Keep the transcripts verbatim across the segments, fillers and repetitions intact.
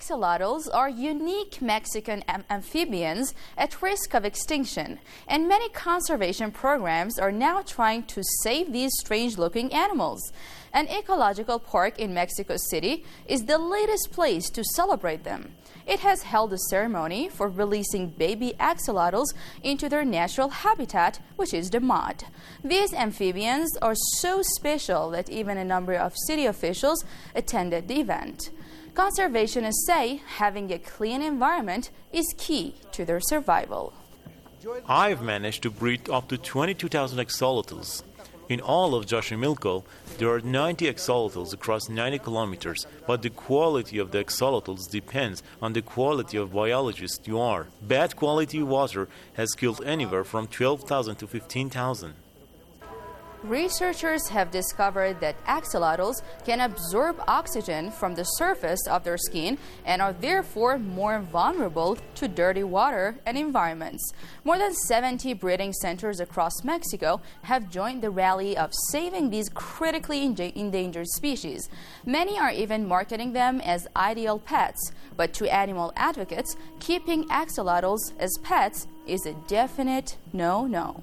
Axolotls are unique Mexican am- amphibians at risk of extinction, and many conservation programs are now trying to save these strange-looking animals. An ecological park in Mexico City is the latest place to celebrate them. It has held a ceremony for releasing baby axolotls into their natural habitat, which is the mud. These amphibians are so special that even a number of city officials attended the event. Conservationists say having a clean environment is key to their survival. I've managed to breed up to twenty-two thousand axolotls. In all of Xochimilco, there are ninety axolotls across ninety kilometers, but the quality of the axolotls depends on the quality of biologist you are. Bad quality water has killed anywhere from twelve thousand to fifteen thousand. Researchers have discovered that axolotls can absorb oxygen from the surface of their skin and are therefore more vulnerable to dirty water and environments. More than seventy breeding centers across Mexico have joined the rally of saving these critically endangered species. Many are even marketing them as ideal pets, but to animal advocates, keeping axolotls as pets is a definite no-no.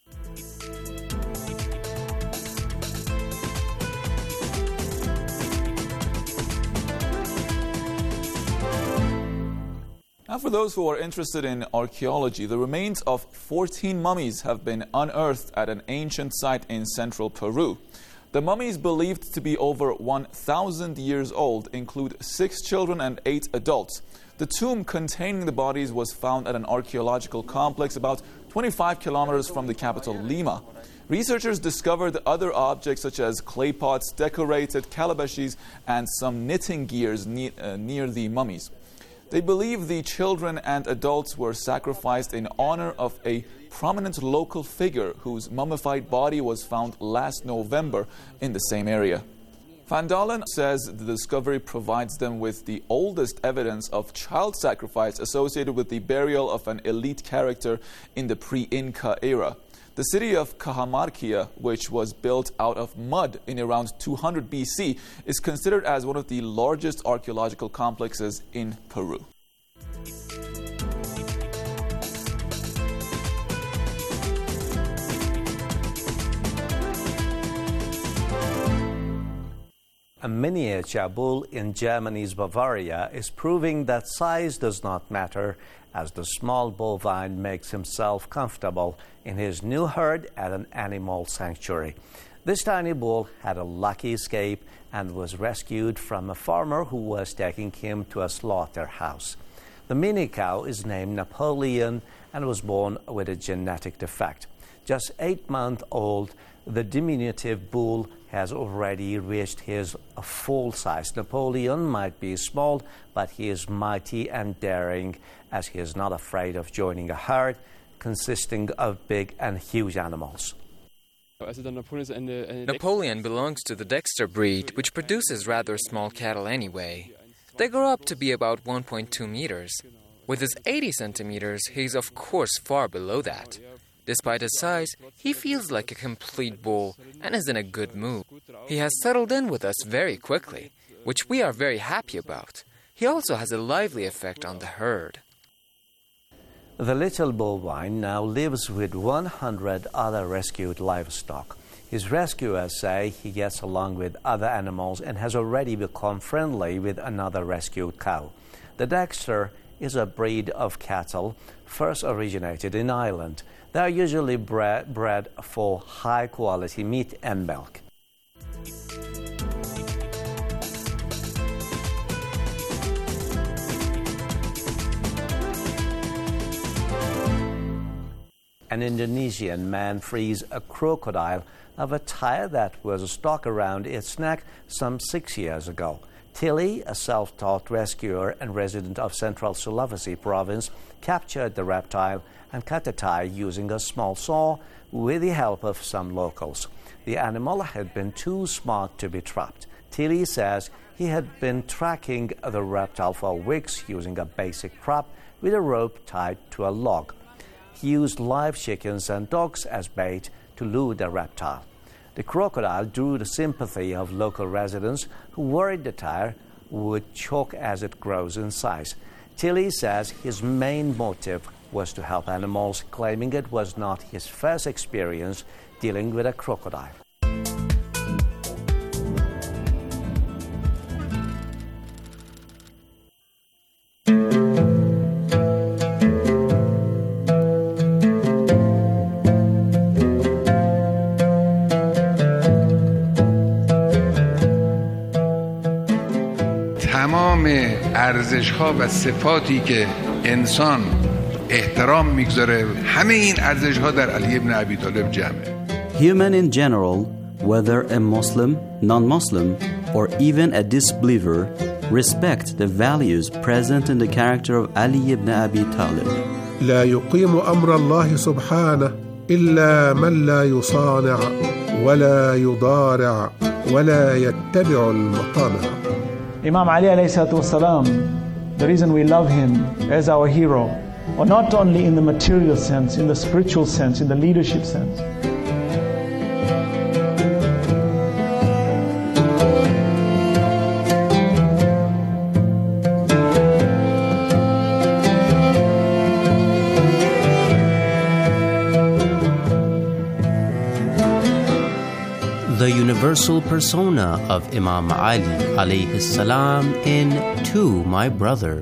Now, for those who are interested in archaeology, the remains of fourteen mummies have been unearthed at an ancient site in central Peru. The mummies, believed to be over one thousand years old, include six children and eight adults. The tomb containing the bodies was found at an archaeological complex about twenty-five kilometers from the capital, Lima. Researchers discovered other objects such as clay pots, decorated calabashes, and some knitting gears ne- uh, near the mummies. They believe the children and adults were sacrificed in honor of a prominent local figure whose mummified body was found last November in the same area. Van Dalen says the discovery provides them with the oldest evidence of child sacrifice associated with the burial of an elite character in the pre-Inca era. The city of Cajamarquilla, which was built out of mud in around two hundred B C, is considered as one of the largest archaeological complexes in Peru. A miniature bull in Germany's Bavaria is proving that size does not matter, as the small bovine makes himself comfortable in his new herd at an animal sanctuary. This tiny bull had a lucky escape and was rescued from a farmer who was taking him to a slaughterhouse. The mini cow is named Napoleon and was born with a genetic defect. Just eight months old, the diminutive bull has already reached his full size. Napoleon might be small, but he is mighty and daring, as he is not afraid of joining a herd consisting of big and huge animals. Napoleon belongs to the Dexter breed, which produces rather small cattle anyway. They grow up to be about one point two meters. With his eighty centimeters, he is of course far below that. Despite his size, he feels like a complete bull and is in a good mood. He has settled in with us very quickly, which we are very happy about. He also has a lively effect on the herd. The little bovine now lives with one hundred other rescued livestock. His rescuers say he gets along with other animals and has already become friendly with another rescued cow. The Dexter is a breed of cattle first originated in Ireland. They are usually bred, bred for high-quality meat and milk. An Indonesian man frees a crocodile of a tire that was stuck around its neck some six years ago. Tilly, a self-taught rescuer and resident of Central Sulawesi province, captured the reptile and cut the tire using a small saw with the help of some locals. The animal had been too smart to be trapped. Tilly says he had been tracking the reptile for weeks using a basic trap with a rope tied to a log. He used live chickens and dogs as bait to lure the reptile. The crocodile drew the sympathy of local residents who worried the tire would choke as it grows in size. Tilly says his main motive was to help animals, claiming it was not his first experience dealing with a crocodile. تمام ارزش‌ها و صفاتی که انسان احترام میگذاره همه این ارزش‌ها در علی ابن ابی طالب جمعه. Human in general, whether a Muslim, non-Muslim, or even a disbeliever, respect the values present in the character of Ali ibn Abi Talib. لا يقيم أمر الله سبحانه إلا من لا يصانع ولا يضارع ولا يتبع المطامع. Imam Ali alayhi salatu wasalam, the reason we love him as our hero, or not only in the material sense, in the spiritual sense, in the leadership sense. The universal persona of Imam Ali alayhi salam in To My Brother.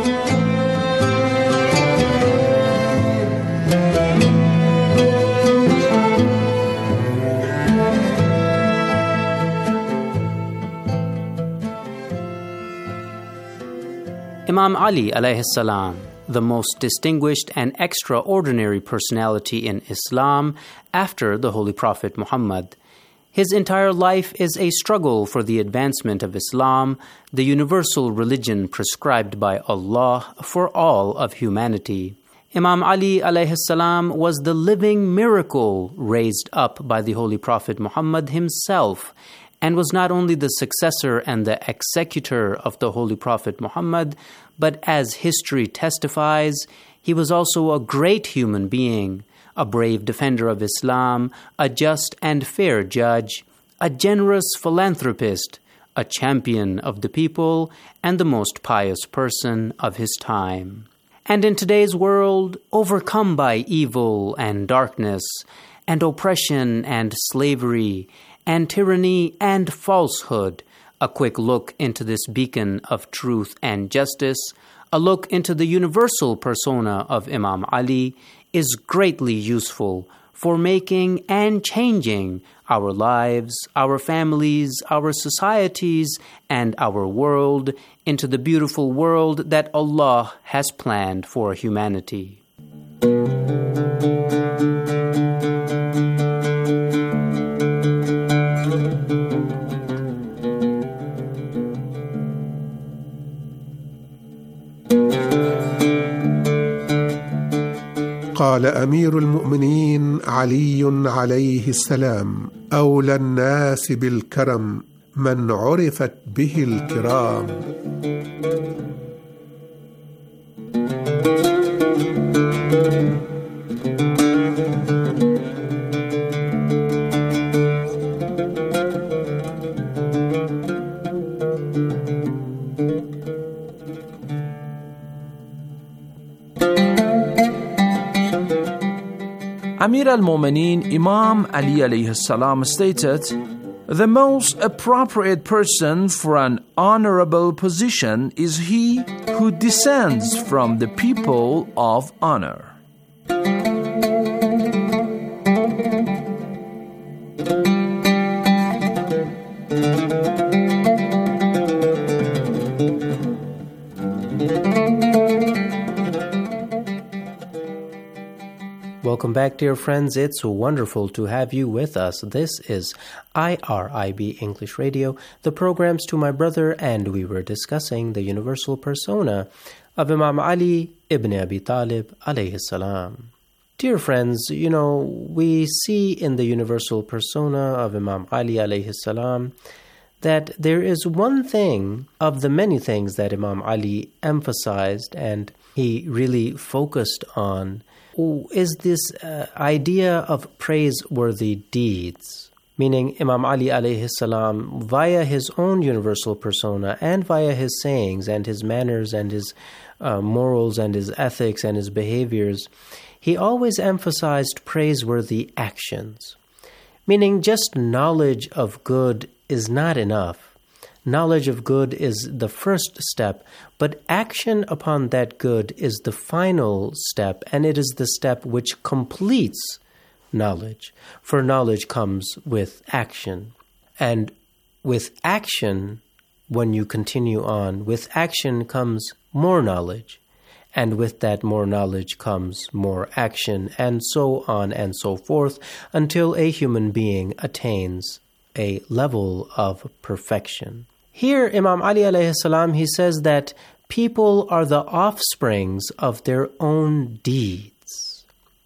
Imam Ali alayhi salam, the most distinguished and extraordinary personality in Islam after the Holy Prophet Muhammad. His entire life is a struggle for the advancement of Islam, the universal religion prescribed by Allah for all of humanity. Imam Ali alayhi salam was the living miracle raised up by the Holy Prophet Muhammad himself, and was not only the successor and the executor of the Holy Prophet Muhammad, but as history testifies, he was also a great human being, a brave defender of Islam, a just and fair judge, a generous philanthropist, a champion of the people, and the most pious person of his time. And in today's world, overcome by evil and darkness, and oppression and slavery, and tyranny and falsehood, a quick look into this beacon of truth and justice, a look into the universal persona of Imam Ali, is greatly useful for making and changing our lives, our families, our societies, and our world into the beautiful world that Allah has planned for humanity. قال أمير المؤمنين علي عليه السلام: أولى الناس بالكرم من عرفت به الكرام. Amir al-Mu'mineen Imam Ali alayhi salam stated, "The most appropriate person for an honorable position is he who descends from the people of honor." Welcome back, dear friends. It's wonderful to have you with us. This is I R I B English Radio, the programs To My Brother, and we were discussing the universal persona of Imam Ali ibn Abi Talib alayhi salam. Dear friends, you know, we see in the universal persona of Imam Ali alayhi salam that there is one thing of the many things that Imam Ali emphasized and he really focused on, is this uh, idea of praiseworthy deeds. meaning Imam Ali alayhi salam, via his own universal persona and via his sayings and his manners and his uh, morals and his ethics and his behaviors, he always emphasized praiseworthy actions. Meaning just knowledge of good is not enough. Knowledge of good is the first step, but action upon that good is the final step, and it is the step which completes knowledge. For knowledge comes with action. And with action, when you continue on, with action comes more knowledge. And with that more knowledge comes more action, and so on and so forth, until a human being attains a level of perfection. Here, Imam Ali alayhi salam, he says that people are the offsprings of their own deeds.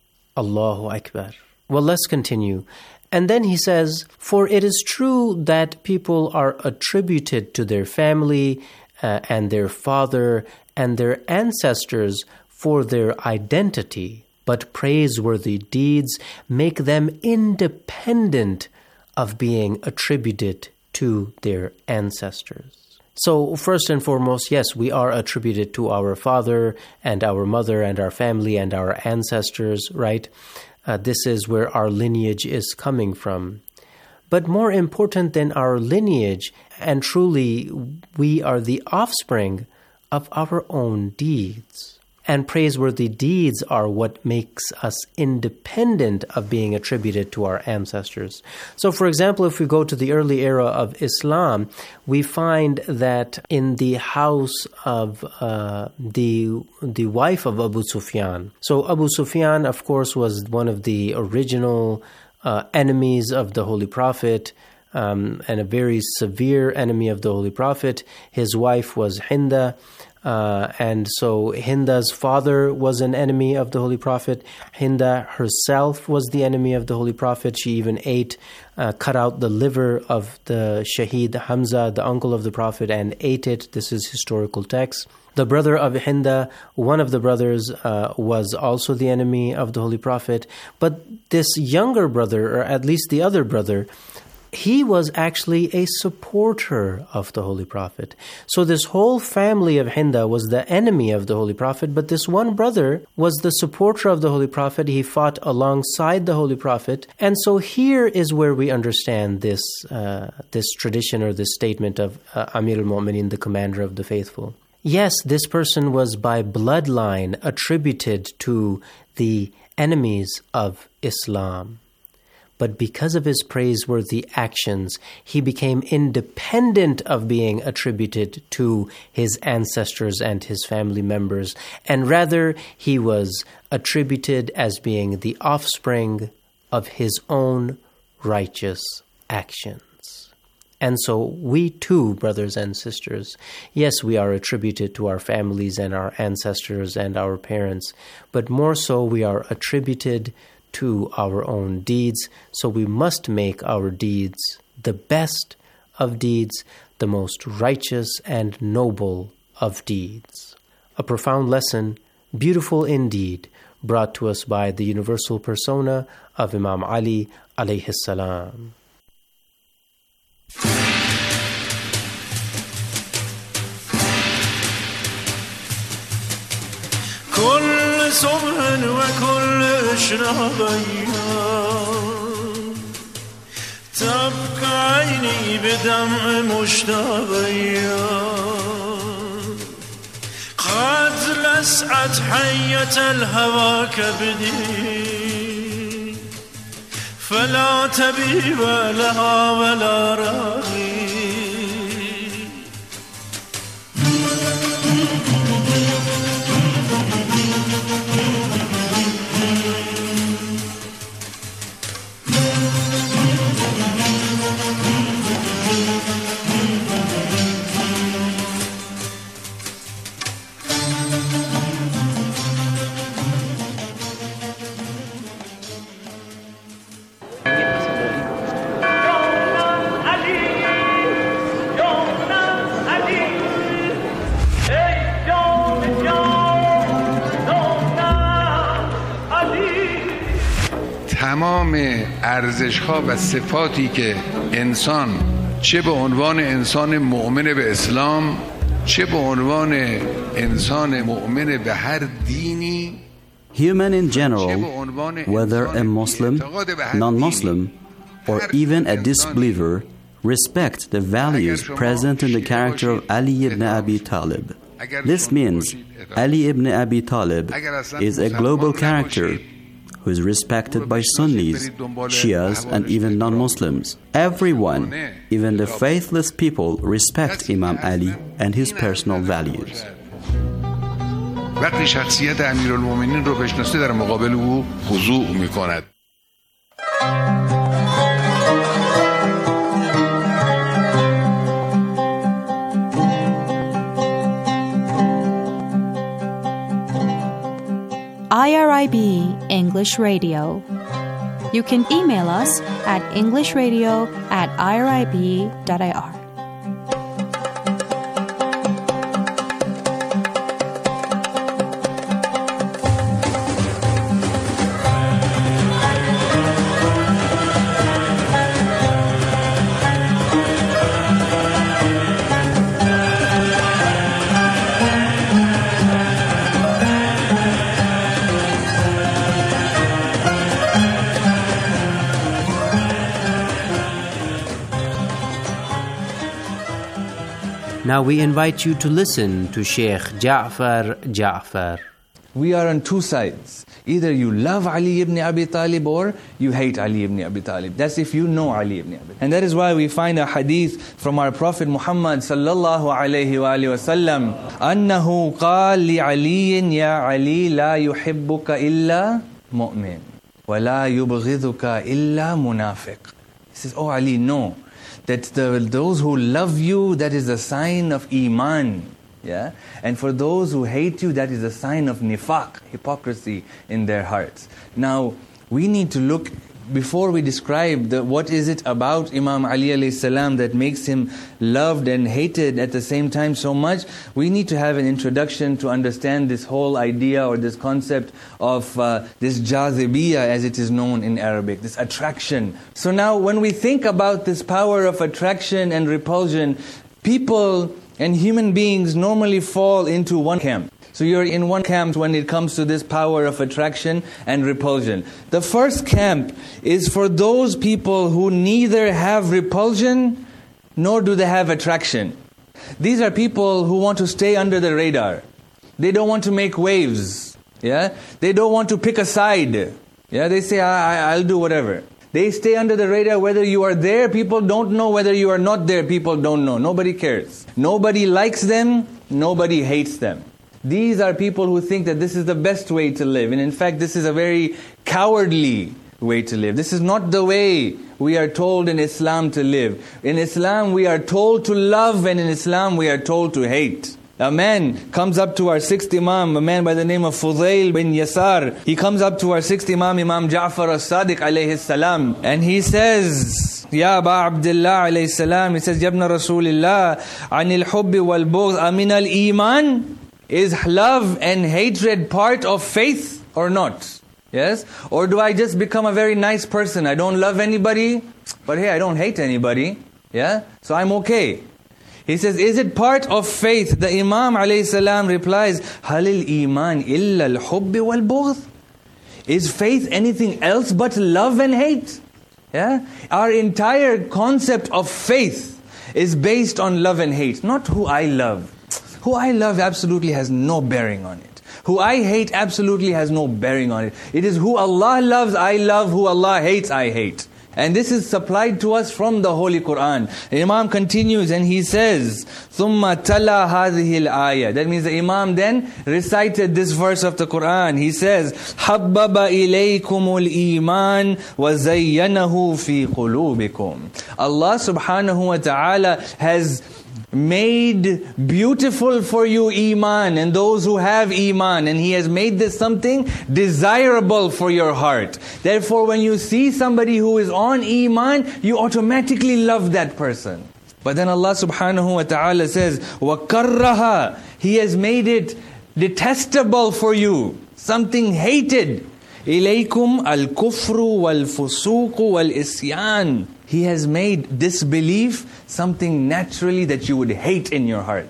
Allahu Akbar. Well, let's continue. And then he says, for it is true that people are attributed to their family uh, and their father and their ancestors for their identity, but praiseworthy deeds make them independent of being attributed to their ancestors. So first and foremost, yes, we are attributed to our father and our mother and our family and our ancestors, right? Uh, this is where our lineage is coming from. But more important than our lineage, and truly we are the offspring of our own deeds. And praiseworthy deeds are what makes us independent of being attributed to our ancestors. So, for example, if we go to the early era of Islam, we find that in the house of uh, the the wife of Abu Sufyan. So Abu Sufyan, of course, was one of the original uh, enemies of the Holy Prophet, um, and a very severe enemy of the Holy Prophet. His wife was Hinda. Uh, and so Hinda's father was an enemy of the Holy Prophet. Hinda herself was the enemy of the Holy Prophet. She even ate, uh, cut out the liver of the Shaheed Hamza, the uncle of the Prophet, and ate it. This is historical text. The brother of Hinda, one of the brothers, uh, was also the enemy of the Holy Prophet. But this younger brother, or at least the other brother, he was actually a supporter of the Holy Prophet. So this whole family of Hinda was the enemy of the Holy Prophet, but this one brother was the supporter of the Holy Prophet. He fought alongside the Holy Prophet. And so here is where we understand this uh, this tradition or this statement of uh, Amir al-Mu'mineen, the commander of the faithful. Yes, this person was by bloodline attributed to the enemies of Islam. But because of his praiseworthy actions, he became independent of being attributed to his ancestors and his family members, and rather he was attributed as being the offspring of his own righteous actions. And so we too, brothers and sisters, yes, we are attributed to our families and our ancestors and our parents, but more so we are attributed to our own deeds, so we must make our deeds the best of deeds, the most righteous and noble of deeds. A profound lesson, beautiful indeed, brought to us by the universal persona of Imam Ali alayhi salam. كل صبح وكل إشراقيا تبقى عيني بدمع مشتاقيا قد لسعت حية الهوى كبدي فلا تبي لها ولا راغي تمام ارزش‌ها و صفاتی که انسان چه به عنوان انسان مؤمن به اسلام چه به عنوان انسان مؤمن به هر دینی Human in general, whether a Muslim, non-Muslim, or even a disbeliever, respect the values present in the character of Ali ibn Abi Talib. This means Ali ibn Abi Talib is a global character who is respected by Sunnis, Shias, and even non-Muslims. Everyone, even the faithless people, respect Imam Ali and his personal values. وقتی شخصیت امیرالمومنین رو بشناسه در مقابل او خضوع میکند. I R I B English Radio. You can email us at englishradio at irib.ir. Now we invite you to listen to Sheikh Ja'far Ja'far. We are on two sides. Either you love Ali ibn Abi Talib or you hate Ali ibn Abi Talib. That's if you know Ali ibn Abi Talib. And that is why we find a hadith from our Prophet Muhammad sallallahu alayhi wa alihi wa sallam. أنه قال لعلي يا علي لا يحبك إلا مؤمن ولا يبغضك إلا منافق. He says, oh Ali, no. That the, those who love you, that is a sign of iman. Yeah? And for those who hate you, that is a sign of nifaq, hypocrisy in their hearts. Now, we need to look, before we describe the, what is it about Imam Ali alayhi salam that makes him loved and hated at the same time so much, we need to have an introduction to understand this whole idea or this concept of uh, this jazibiyya, as it is known in Arabic, this attraction. So now when we think about this power of attraction and repulsion, people and human beings normally fall into one camp. So you're in one camp when it comes to this power of attraction and repulsion. The first camp is for those people who neither have repulsion nor do they have attraction. These are people who want to stay under the radar. They don't want to make waves. Yeah, they don't want to pick a side. Yeah, they say, I, I'll do whatever. They stay under the radar whether you are there. People don't know whether you are not there. People don't know. Nobody cares. Nobody likes them. Nobody hates them. These are people who think that this is the best way to live. And in fact, this is a very cowardly way to live. This is not the way we are told in Islam to live. In Islam, we are told to love, and in Islam, we are told to hate. A man comes up to our sixth Imam, a man by the name of Fudail bin Yasar. He comes up to our sixth Imam, Imam Ja'far as-Sadiq alayhi salam, and he says, Ya Aba Abdullah alayhi salam, he says, Yabna Rasulillah, anil hubbi wal bughd amin al-iman? Is love and hatred part of faith or not? Yes? Or do I just become a very nice person? I don't love anybody, but hey, I don't hate anybody. Yeah? So I'm okay. He says, is it part of faith? The Imam alayhi salam replies, Halil iman illa al-hubbi wal bughd? Is faith anything else but love and hate? Yeah? Our entire concept of faith is based on love and hate, not who I love. Who I love absolutely has no bearing on it. Who I hate absolutely has no bearing on it. It is who Allah loves, I love. Who Allah hates, I hate. And this is supplied to us from the Holy Quran. The Imam continues and he says, ثُمَّ تَلَى هَذِهِ الْآيَةِ. That means the Imam then recited this verse of the Quran. He says, حَبَّبَ إِلَيْكُمُ الْإِيمَانِ وَزَيَّنَهُ فِي قُلُوبِكُمْ. Allah subhanahu wa ta'ala has made beautiful for you iman and those who have iman, and He has made this something desirable for your heart. Therefore, when you see somebody who is on iman, you automatically love that person. But then Allah subhanahu wa ta'ala says, وَكَرَّهَا. He has made it detestable for you, something hated. إِلَيْكُمْ الْكُفْرُ وَالْفُسُوقُ وَالْإِسْيَانُ. He has made disbelief something naturally that you would hate in your heart.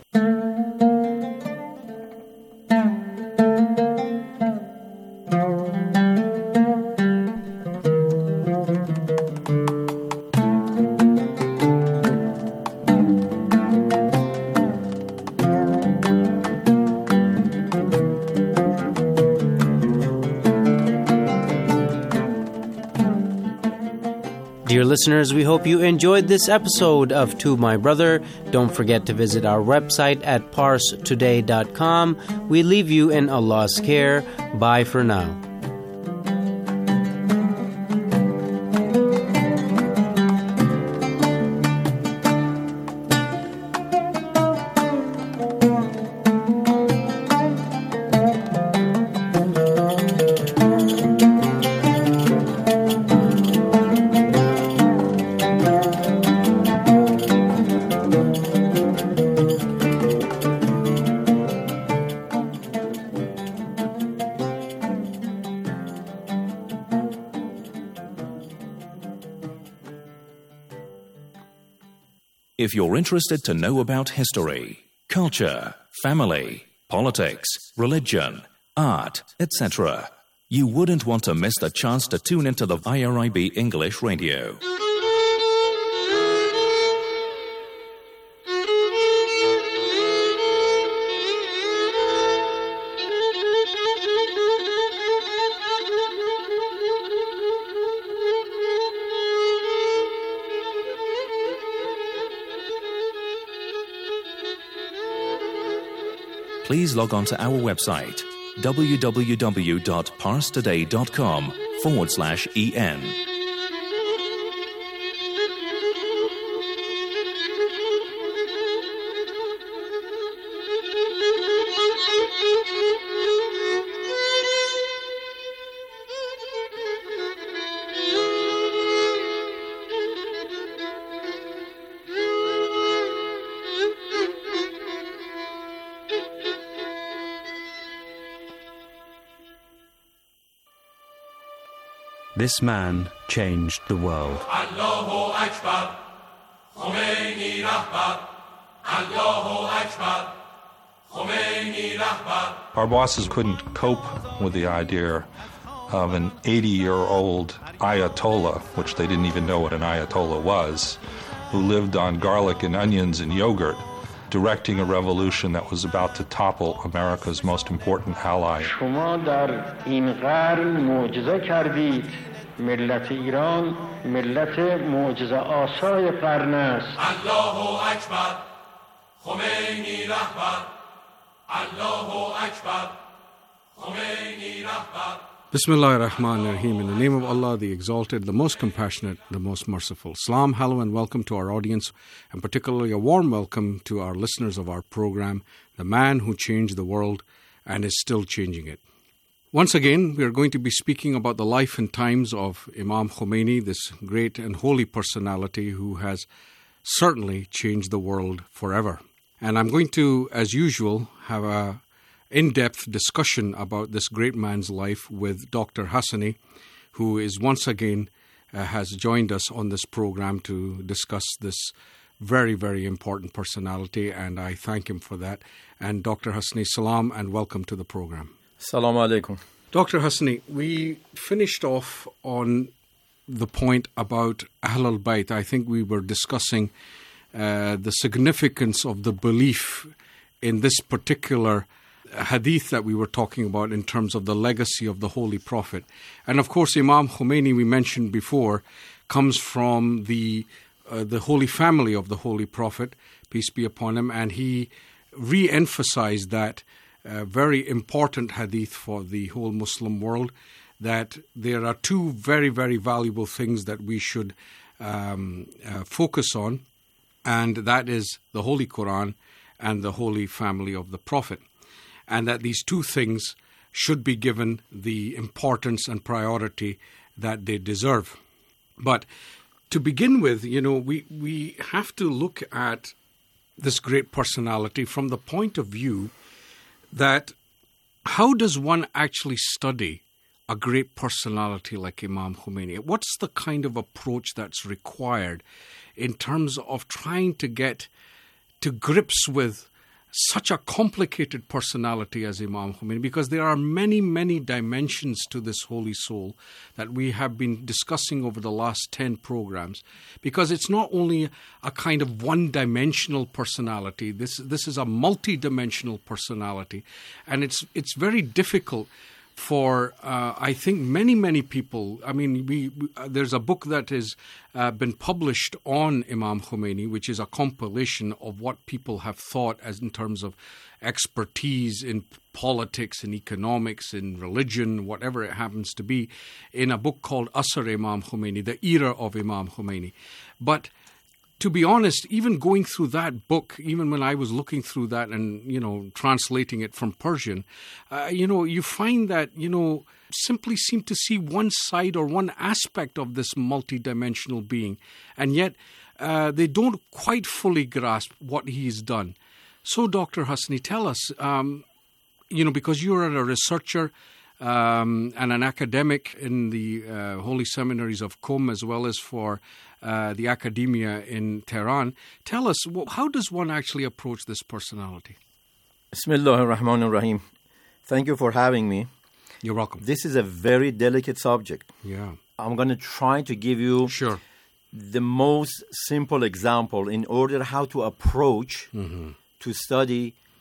Dear listeners, we hope you enjoyed this episode of To My Brother. Don't forget to visit our website at pars today dot com. We leave you in Allah's care. Bye for now. If you're interested to know about history, culture, family, politics, religion, art, et cetera, you wouldn't want to miss the chance to tune into the I R I B English Radio. Please log on to our website, www.parstoday.com forward slash en. This man changed the world. Allahu Akbar, Khomeini Rahbar, Allahu Akbar, Khomeini Rahbar. Our bosses couldn't cope with the idea of an eighty-year-old Ayatollah, which they didn't even know what an Ayatollah was, who lived on garlic and onions and yogurt, directing a revolution that was about to topple America's most important ally. شما در این قرن معجزه کردید. ملت ایران ملت معجزه آسای قرن است. الله اکبر خمینی رهبر الله اکبر خمینی رهبر. Bismillah ar-Rahman ar-Rahim. In the name of Allah, the Exalted, the Most Compassionate, the Most Merciful. Salam, hello, and welcome to our audience, and particularly a warm welcome to our listeners of our program, The Man Who Changed the World and is Still Changing It. Once again, we are going to be speaking about the life and times of Imam Khomeini, this great and holy personality who has certainly changed the world forever. And I'm going to, as usual, have a in-depth discussion about this great man's life with Doctor Hassani, who is once again uh, has joined us on this program to discuss this very, very important personality, and I thank him for that. And Doctor Hassani, salam and welcome to the program. Assalamu alaikum. Doctor Hassani, we finished off on the point about Ahlul Bayt. I think we were discussing uh, the significance of the belief in this particular hadith that we were talking about in terms of the legacy of the Holy Prophet. And of course, Imam Khomeini, we mentioned before, comes from the uh, the Holy Family of the Holy Prophet, peace be upon him, and he re-emphasized that uh, very important hadith for the whole Muslim world, that there are two very, very valuable things that we should um, uh, focus on, and that is the Holy Quran and the Holy Family of the Prophet. And that these two things should be given the importance and priority that they deserve. But to begin with, you know, we, we have to look at this great personality from the point of view that how does one actually study a great personality like Imam Khomeini? What's the kind of approach that's required in terms of trying to get to grips with such a complicated personality as Imam Khomeini? Because there are many, many dimensions to this holy soul that we have been discussing over the last ten programs. Because it's not only a kind of one-dimensional personality. This this is a multi-dimensional personality, and it's it's very difficult for, uh, I think, many, many people. I mean, we, we uh, there's a book that has uh, been published on Imam Khomeini, which is a compilation of what people have thought as in terms of expertise in politics, in economics, in religion, whatever it happens to be, in a book called Asr Imam Khomeini, the era of Imam Khomeini. But to be honest, even going through that book, even when I was looking through that and, you know, translating it from Persian, uh, you know, you find that, you know, simply seem to see one side or one aspect of this multidimensional being. And yet uh, they don't quite fully grasp what he's done. So, Doctor Hasni, tell us, um, you know, because you're a researcher um, and an academic in the uh, holy seminaries of Qom as well as for Uh, the academia in Tehran. Tell us, well, how does one actually approach this personality? Bismillah ar-Rahman ar-Rahim. Thank you for having me. You're welcome. This is a very delicate subject. Yeah. I'm going to try to give you sure. the most simple example in order how to approach mm-hmm. to study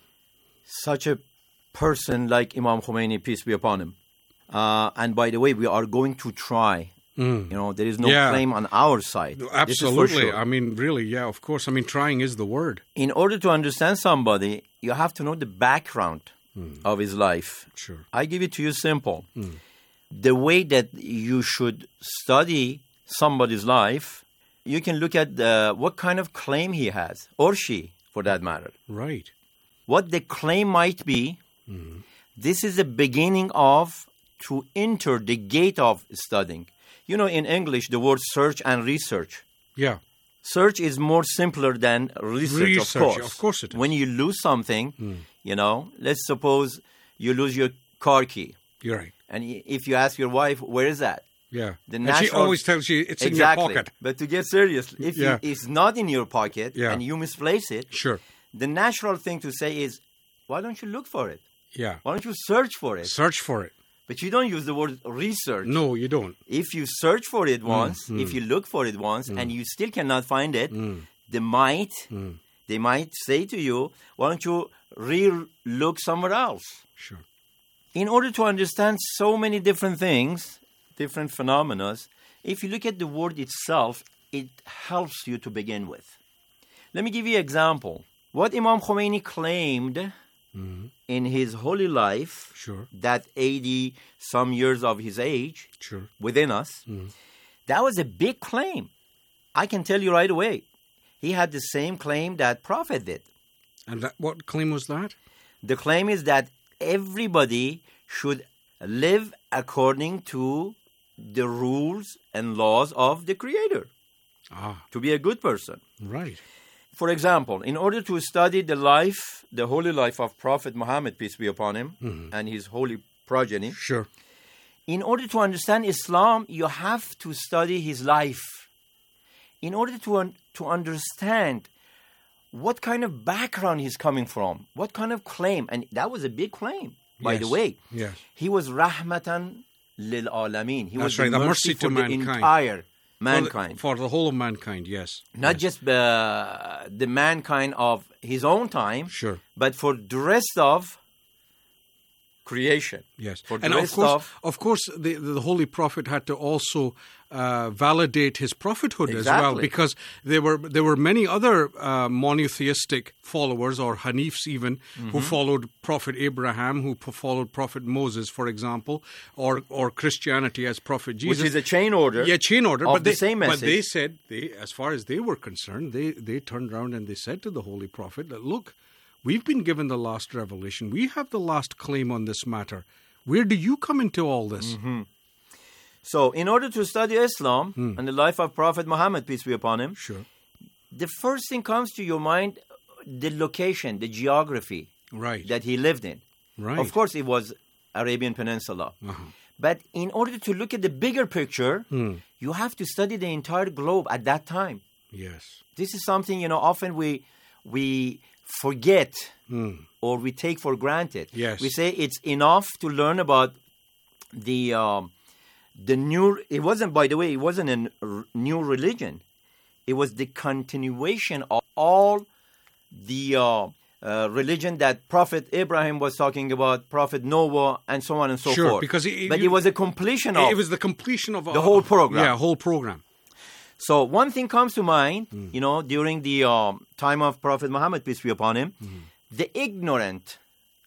such a person like Imam Khomeini, peace be upon him. Uh, and by the way, we are going to try. Mm. You know, there is no yeah. claim on our side. Absolutely. Sure. I mean, really, yeah, of course. I mean, trying is the word. In order to understand somebody, you have to know the background mm. of his life. Sure. I give it to you simple. Mm. The way that you should study somebody's life, you can look at the, what kind of claim he has, or she, for that matter. Right. What the claim might be, mm. this is the beginning of to enter the gate of studying. You know, in English, the word search and research. Yeah. Search is more simpler than research, research of course. Of course it is. When you lose something, mm. you know, let's suppose you lose your car key. You're right. And if you ask your wife, where is that? Yeah. The and natural... she always tells you it's exactly. in your pocket. But to get serious, if yeah. you, it's not in your pocket yeah. and you misplace it, sure. the natural thing to say is, why don't you look for it? Yeah. Why don't you search for it? Search for it. But you don't use the word research. No, you don't. If you search for it once, mm, if mm. you look for it once, mm. and you still cannot find it, mm. they might, mm. they might say to you, why don't you re-look somewhere else? Sure. In order to understand so many different things, different phenomena, if you look at the word itself, it helps you to begin with. Let me give you an example. What Imam Khomeini claimed mm-hmm. in his holy life, sure. that eighty some years of his age, sure. within us, mm-hmm. that was a big claim. I can tell you right away. He had the same claim that Prophet did. And that, what claim was that? The claim is that everybody should live according to the rules and laws of the Creator. Ah. To be a good person. Right. For example, in order to study the life, the holy life of Prophet Muhammad, peace be upon him, mm-hmm. and his holy progeny, sure. in order to understand Islam, you have to study his life. In order to, un- to understand what kind of background he's coming from, what kind of claim, and that was a big claim, by yes. the way. Yes. He was rahmatan lil alameen. He That's was right, the the mercy, mercy for to the mankind. entire mankind. For the, for the whole of mankind, yes. Not yes. just uh, the mankind of his own time, sure. but for the rest of creation. Yes. For the and rest of course, of, of course the, the Holy Prophet had to also uh, validate his prophethood exactly. as well, because there were there were many other uh, monotheistic followers, or Hanifs even, mm-hmm. who followed Prophet Abraham, who followed Prophet Moses, for example, or or Christianity as Prophet Jesus. Which is a chain order. Yeah, chain order. Of but the they, same message. But they said, they, as far as they were concerned, they, they turned around and they said to the Holy Prophet that, look, we've been given the last revelation. We have the last claim on this matter. Where do you come into all this? Mm-hmm. So, in order to study Islam mm. and the life of Prophet Muhammad, peace be upon him, sure. the first thing comes to your mind, the location, the geography right. that he lived in. Right. Of course, it was Arabian Peninsula. Uh-huh. But in order to look at the bigger picture, Hmm. you have to study the entire globe at that time. Yes. This is something, you know, often we we forget Hmm. or we take for granted. Yes. We say it's enough to learn about the um, the new. It wasn't, by the way, it wasn't a r- new religion. It was the continuation of all the uh, uh, religion that Prophet Abraham was talking about, Prophet Noah, and so on and so Sure, forth. because it- but you- it was a completion of It was the completion of the whole program. Yeah, whole program. So one thing comes to mind, you know, during the um, time of Prophet Muhammad, peace be upon him, the ignorant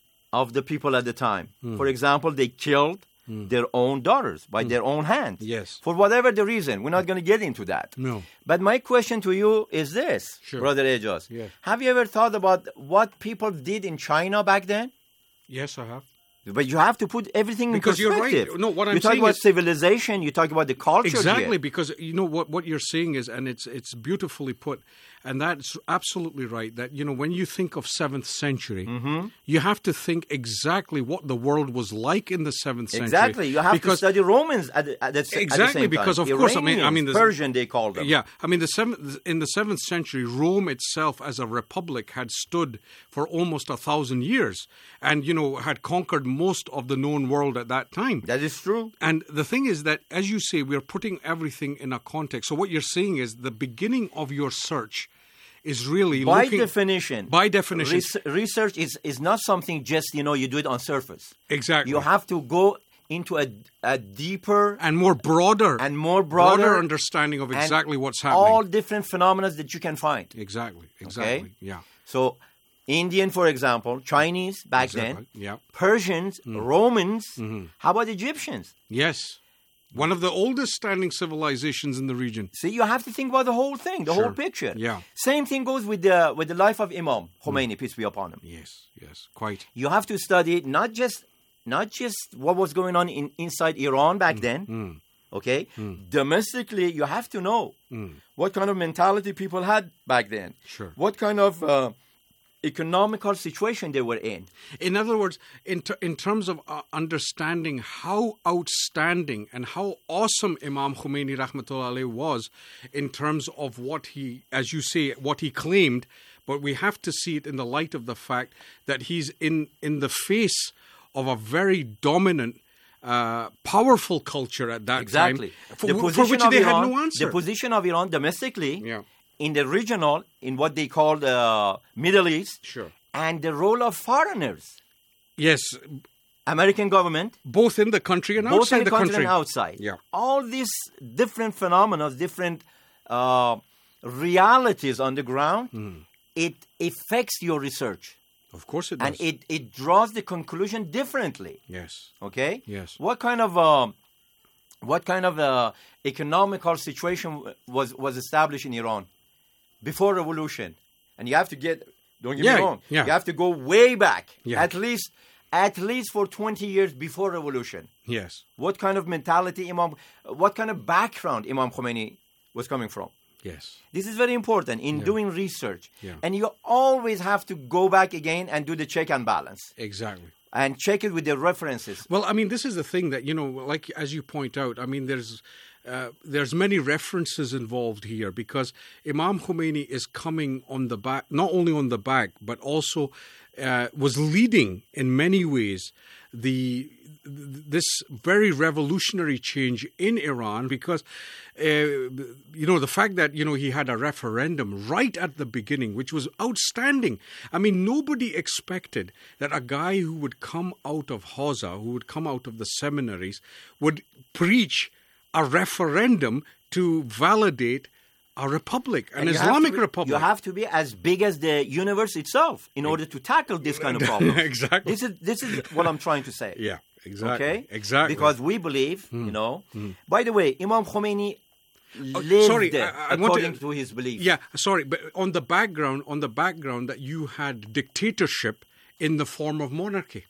of the people at the time. Mm. For example, they killed Mm. their own daughters by Mm. their own hands. Yes. For whatever the reason. We're not going to get into that. No. But my question to you is this, Sure. Brother Ejaz. Yes. Have you ever thought about what people did in China back then? Yes, I have. But you have to put everything Because in you're right. perspective. No, what I'm you talk saying about is- civilization, you talk about the culture Exactly, here. because you know what, what you're saying is, and it's it's beautifully put, and that's absolutely right. That you know when you think of seventh century, Mhm. you have to think exactly what the world was like in the seventh century. Exactly. You have because, to study Romans at the, at the, at the Exactly, same because time. of course, I mean, I mean, Iranians, the Persian, they called them. Yeah, I mean, the seventh in the seventh century, Rome itself, as a republic, had stood for almost a thousand years, and you know had conquered most of the known world at that time. That is true. And the thing is that, as you say, we're putting everything in a context. So what you're saying is the beginning of your search is really By looking, definition. By definition, res- research is, is not something just, you know, you do it on surface. Exactly. You have to go into a, a deeper and more broader and more broader, broader understanding of and exactly what's happening. all different phenomena that you can find. Exactly. Exactly. Okay? Yeah. So Indian, for example, Chinese back Exactly. then, Yeah. Persians, Mm. Romans, Mhm. how about Egyptians? Yes. One of the oldest standing civilizations in the region. See, you have to think about the whole thing, the Sure. whole picture. Yeah. Same thing goes with the with the life of Imam Khomeini, peace be upon him. Yes, yes, quite. You have to study not just not just what was going on in, inside Iran back then. Mm. Okay, Mm. domestically, you have to know Mm. what kind of mentality people had back then. Sure. What kind of uh, economical situation they were in. In other words, in, ter- in terms of uh, understanding how outstanding and how awesome Imam Khomeini rahmatullah alayhi was in terms of what he, as you say, what he claimed, but we have to see it in the light of the fact that he's in, in the face of a very dominant, uh, powerful culture at that Exactly. time, for, The for position which of they Iran, had no answer. The position of Iran domestically, Yeah. in the regional, in what they call the Middle East, Sure. and the role of foreigners. Yes. American government. Both in the country and both outside in the, the country, country. and outside. Yeah. All these different phenomena, different uh, realities on the ground, Mm. it affects your research. Of course it does. And it, it draws the conclusion differently. Yes. Okay? Yes. What kind of uh, what kind of uh, economical situation was, was established in Iran before revolution? And you have to get, don't get Yeah, me wrong, yeah. you have to go way back, Yeah. at least at least for twenty years before revolution. Yes. What kind of mentality Imam, what kind of background Imam Khomeini was coming from? Yes. This is very important in Yeah. doing research. Yeah. And you always have to go back again and do the check and balance. Exactly. And check it with the references. Well, I mean, this is the thing that, you know, like as you point out, I mean, there's uh, there's many references involved here because Imam Khomeini is coming on the back, not only on the back, but also uh, was leading in many ways the this very revolutionary change in Iran because, uh, you know, the fact that, you know, he had a referendum right at the beginning, which was outstanding. I mean, nobody expected that a guy who would come out of Hausa, who would come out of the seminaries, would preach a referendum to validate a republic, an And you have Islamic to be- republic. You have to be as big as the universe itself in order to tackle this kind of problem. Exactly. This is this is what I'm trying to say. Yeah, exactly. Okay? Exactly. Because we believe, Mm. you know. Mm. By the way, Imam Khomeini Oh, lived sorry, I- I want according to- to, his belief. Yeah, sorry, but on the background, on the background that you had dictatorship in the form of monarchy,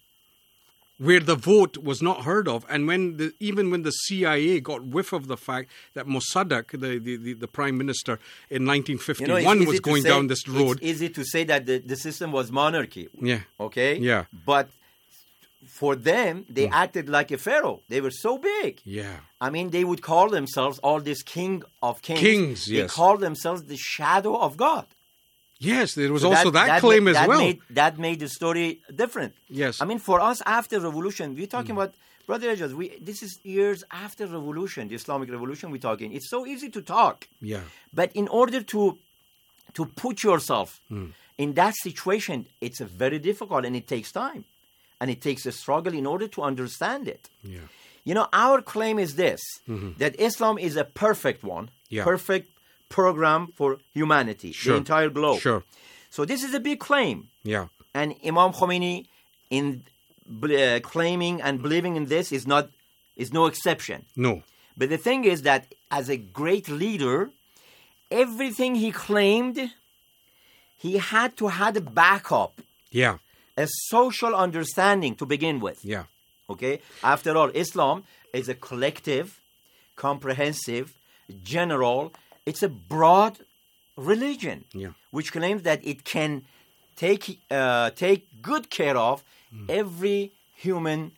where the vote was not heard of, and when the, even when the C I A got whiff of the fact that Mossadegh, the, the, the, the prime minister in nineteen You know, fifty-one, it's was easy to going say- down this road. It's easy to say that the, the system was monarchy. Yeah. Okay? Yeah. But for them, they mm. acted like a pharaoh. They were so big. Yeah. I mean, they would call themselves all this king of kings. Kings, they yes. They called themselves the shadow of God. Yes, there was so also that, that, that claim made, as that well. Made, that made the story different. Yes. I mean, for us, after revolution, we're talking mm. about, Brother Ejaz, we this is years after revolution, the Islamic revolution we're talking. It's so easy to talk. Yeah. But in order to to put yourself mm. in that situation, it's a very difficult and it takes time. And it takes a struggle in order to understand it. Yeah. You know, our claim is this, mm-hmm. that Islam is a perfect one, yeah. perfect program for humanity, sure. the entire globe. Sure. So this is a big claim. Yeah. And Imam Khomeini, in uh, claiming and believing in this, is not is no exception. No. But the thing is that as a great leader, everything he claimed, he had to have a backup. Yeah. A social understanding to begin with. Yeah. Okay? After all, Islam is a collective, comprehensive, general, it's a broad religion, yeah. which claims that it can take uh, take good care of mm. every human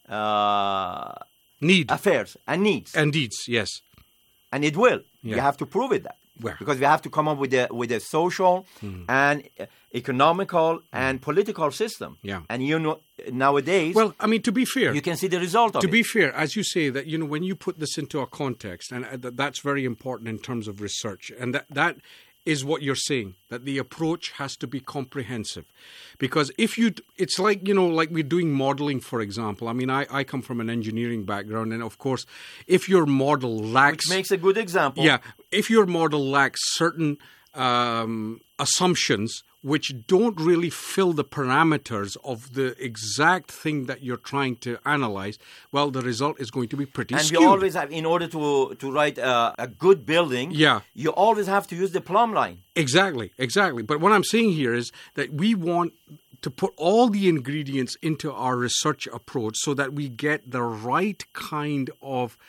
uh, need affairs and needs. And needs, yes. And it will. Yeah. You have to prove it that. Well. Because we have to come up with a with a social mm. and uh, economical and political system. Yeah. And you know nowadays. Well, I mean, to be fair, you can see the result of to it. To be fair, as you say, that you know when you put this into a context, and uh, that's very important in terms of research, and that that is what you're saying, that the approach has to be comprehensive. Because if you, it's like, you know, like we're doing modeling, for example. I mean, I, I come from an engineering background, and of course, if your model lacks... Which makes a good example. Yeah, if your model lacks certain um, assumptions which don't really fill the parameters of the exact thing that you're trying to analyze, well, the result is going to be pretty and skewed. You always have, in order to, to write a, a good building, yeah. you always have to use the plumb line. Exactly, exactly. But what I'm saying here is that we want to put all the ingredients into our research approach so that we get the right kind of,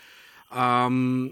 um,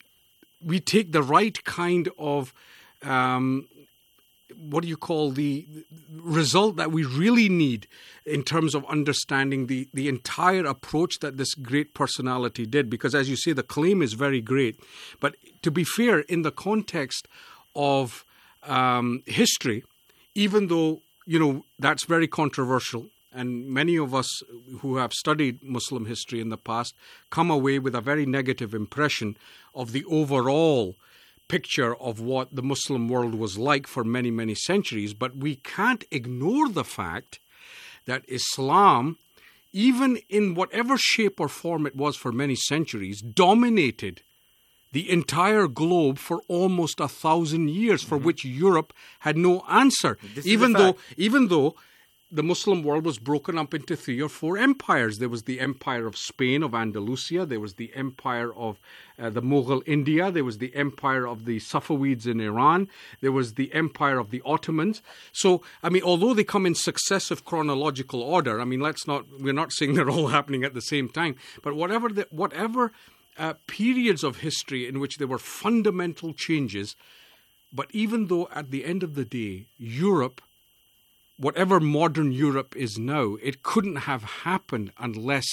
we take the right kind of, um, what do you call the result that we really need in terms of understanding the, the entire approach that this great personality did. Because as you say, the claim is very great. But to be fair, in the context of um, history, even though, you know, that's very controversial, and many of us who have studied Muslim history in the past come away with a very negative impression of the overall picture of what the Muslim world was like for many, many centuries. But we can't ignore the fact that Islam, even in whatever shape or form it was for many centuries, dominated the entire globe for almost a thousand years, for mm-hmm. which Europe had no answer. This even is a though, fact. even though the Muslim world was broken up into three or four empires. There was the Empire of Spain, of Andalusia. There was the Empire of uh, the Mughal India. There was the Empire of the Safavids in Iran. There was the Empire of the Ottomans. So, I mean, although they come in successive chronological order, I mean, let's not, we're not saying they're all happening at the same time, but whatever the, whatever uh, periods of history in which there were fundamental changes, but even though at the end of the day, Europe, whatever modern Europe is now, it couldn't have happened unless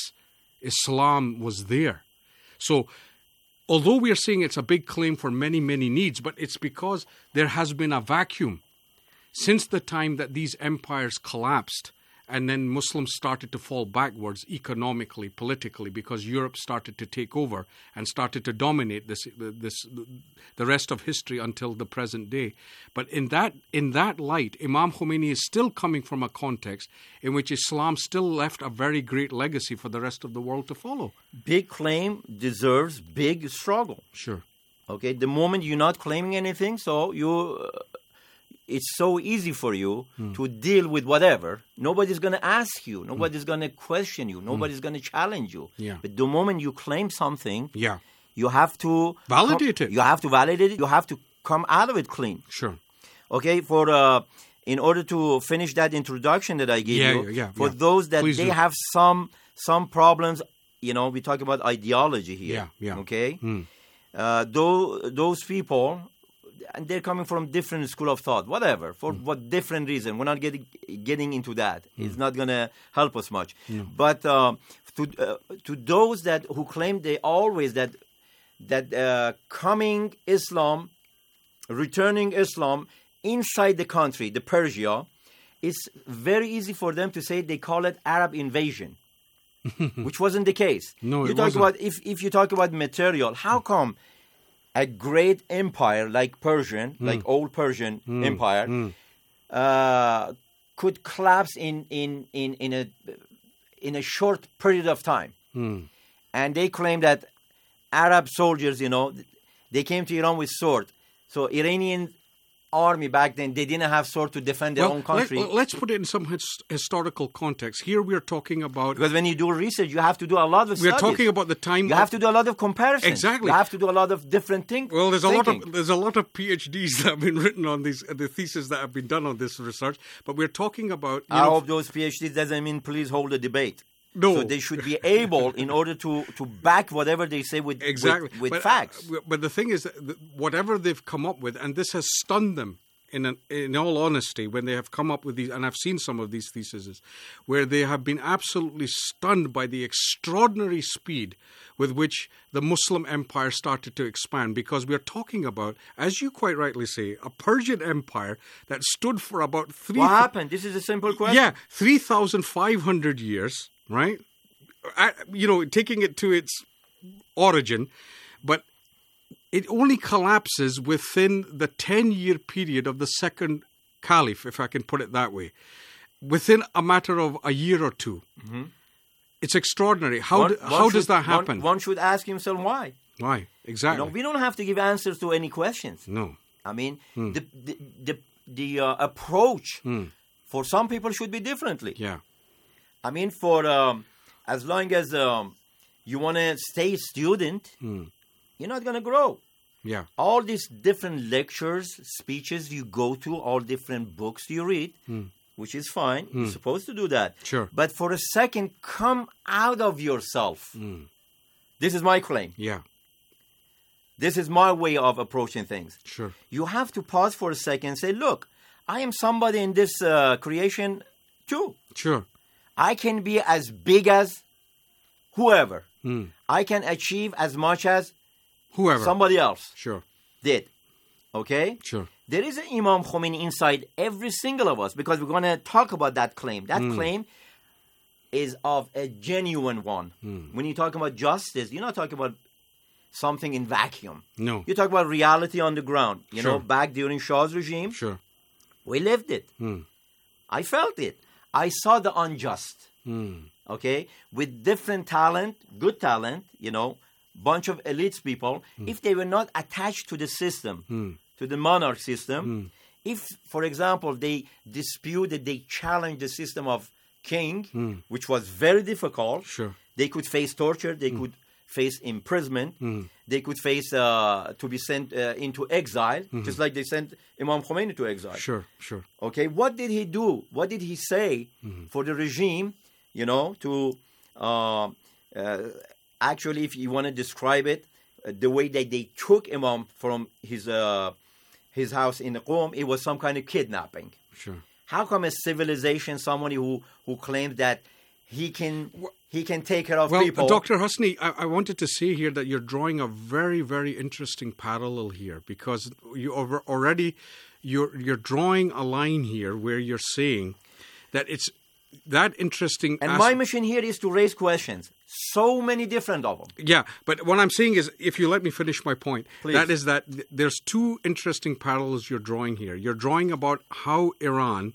Islam was there. So, although we are saying it's a big claim for many, many needs, but it's because there has been a vacuum since the time that these empires collapsed, and then Muslims started to fall backwards economically, politically, because Europe started to take over and started to dominate this, this, the rest of history until the present day. But in that, in that light, Imam Khomeini is still coming from a context in which Islam still left a very great legacy for the rest of the world to follow. Big claim deserves big struggle. Sure. Okay, the moment you're not claiming anything, so you... Uh, it's so easy for you mm. to deal with whatever. Nobody's going to ask you. Nobody's mm. going to question you. Nobody's mm. going to challenge you. Yeah. But the moment you claim something, yeah. you have to... Validate com- it. You have to validate it. You have to come out of it clean. Sure. Okay, for... Uh, in order to finish that introduction that I gave yeah, you, yeah, yeah, for yeah. those that Please they do. have some some problems, you know, we talk about ideology here. Yeah, yeah. Okay? Mm. Uh, those, those people... and they're coming from different school of thought, whatever, for mm. what different reason. We're not getting getting into that. Mm. It's not going to help us much. No. But uh, to uh, to those that who claim they always that that uh, coming Islam, returning Islam inside the country, the Persia, it's very easy for them to say they call it Arab invasion, which wasn't the case. No, you it talk wasn't. about if if you talk about material, how come a great empire like Persian, Mm. like old Persian Mm. empire, Mm. uh, could collapse in in in in a in a short period of time? Mm. And they claim that Arab soldiers, you know, they came to Iran with sword. So Iranian army back then, they didn't have sword to defend their well, own country. Let, let's put it in some his, historical context. Here we are talking about... Because when you do research, you have to do a lot of We are studies. talking about the time... You of, have to do a lot of comparisons. Exactly. You have to do a lot of different things. Well, there's a thinking. lot of there's a lot of PhDs that have been written on these, uh, the thesis that have been done on this research. But we're talking about... You I know, hope those PhDs doesn't mean please hold a debate. No. So they should be able, in order to, to back whatever they say with, exactly. with, with but, facts. uh, but the thing is, that the- whatever they've come up with, and this has stunned them, in an, in all honesty, when they have come up with these, and I've seen some of these theses, where they have been absolutely stunned by the extraordinary speed with which the Muslim empire started to expand. Because we are talking about, as you quite rightly say, a Persian empire that stood for about three... What happened? This is a simple question. Yeah, three thousand five hundred years, right? I, you know, taking it to its origin, but it only collapses within the ten-year period of the second caliph, if I can put it that way, within a matter of a year or two. Mm-hmm. It's extraordinary. How, One- do, one how should- does that one- happen? One, should ask himself why. Why? Exactly. You know, we don't have to give answers to any questions. No. I mean, Hmm. the the the, the uh, approach Hmm. for some people should be differently. Yeah. I mean, for um, as long as um, you want to stay a student, Hmm. you're not going to grow. Yeah. All these different lectures, speeches you go to, all different books you read, Hmm. which is fine. Hmm. You're supposed to do that. Sure. But for a second, come out of yourself. Hmm. This is my claim. Yeah. This is my way of approaching things. Sure. You have to pause for a second and say, look, I am somebody in this uh, creation too. Sure. I can be as big as whoever. Hmm. I can achieve as much as Whoever. somebody else Sure. did. Okay? Sure. There is an Imam Khomeini inside every single of us because we're going to talk about that claim. That Mm. claim is of a genuine one. Mm. When you talk about justice, you're not talking about something in vacuum. No. You talk about reality on the ground. You know, Sure. back during Shah's regime, Sure. we lived it. Hmm. I felt it. I saw the unjust. Hmm. Okay, with different talent, good talent, you know, bunch of elites people, if they were not attached to the system, Hmm. to the monarch system, Hmm. if, for example, they disputed, they challenged the system of king, Hmm. which was very difficult, Sure. they could face torture, they could face imprisonment, Hmm. they could face uh, to be sent uh, into exile, Mhm. just like they sent Imam Khomeini to exile. Sure. Sure. Okay, what did he do? What did he say Mhm. for the regime, you know, to uh, uh, actually, if you want to describe it, uh, the way that they took Imam from his uh, his house in Qom, it was some kind of kidnapping. Sure. How come a civilization, somebody who, who claims that he can he can take care of Well, people? Doctor Husni, I, I wanted to say here that you're drawing a very, very interesting parallel here because you over, already you're you're drawing a line here where you're saying that it's that interesting. And as- my mission here is to raise questions. So many different of them. Yeah, but what I'm saying is, if you let me finish my point, Please. that is that th- there's two interesting parallels you're drawing here. You're drawing about how Iran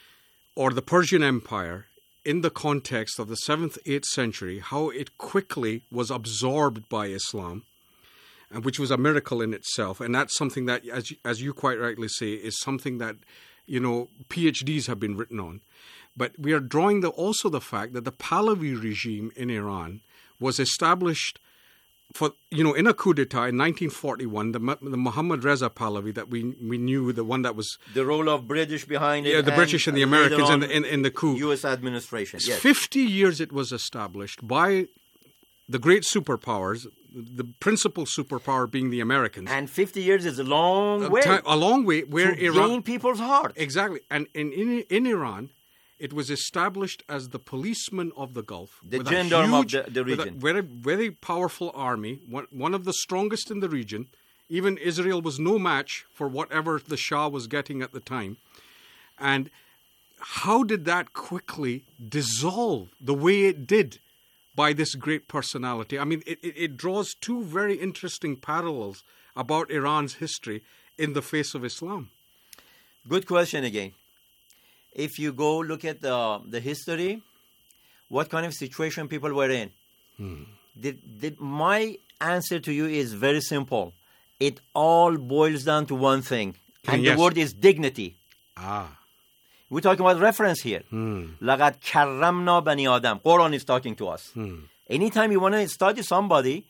or the Persian Empire, in the context of the seventh, eighth century, how it quickly was absorbed by Islam, and which was a miracle in itself. And that's something that, as you, as you quite rightly say, is something that, you know, PhDs have been written on. But we are drawing the, also the fact that the Pahlavi regime in Iran was established for, you know, in a coup d'etat in nineteen forty-one, the, the Muhammad Reza Pahlavi that we we knew, the one that was... The role of British behind it. Yeah, the British and the Americans in later the, in, in the coup. U S administration, yes. fifty years it was established by the great superpowers, the principal superpower being the Americans. And fifty years is a long way. Time, a long way where to Iran gain people's heart. Exactly. And in, in in Iran, it was established as the policeman of the Gulf. The with gendarme a huge, of the, the region. With a very, very powerful army, one, one of the strongest in the region. Even Israel was no match for whatever the Shah was getting at the time. And how did that quickly dissolve the way it did by this great personality? I mean, it, it, it draws two very interesting parallels about Iran's history in the face of Islam. Good question again. If you go look at the, the history, what kind of situation people were in? Hmm. The, the, my answer to you is very simple. It all boils down to one thing. And yes. the word is dignity. Ah. We're talking about reference here. لَقَدْ كَرَّمْنَا بَنِي آدَمَ. Quran is talking to us. Hmm. Anytime you want to study somebody,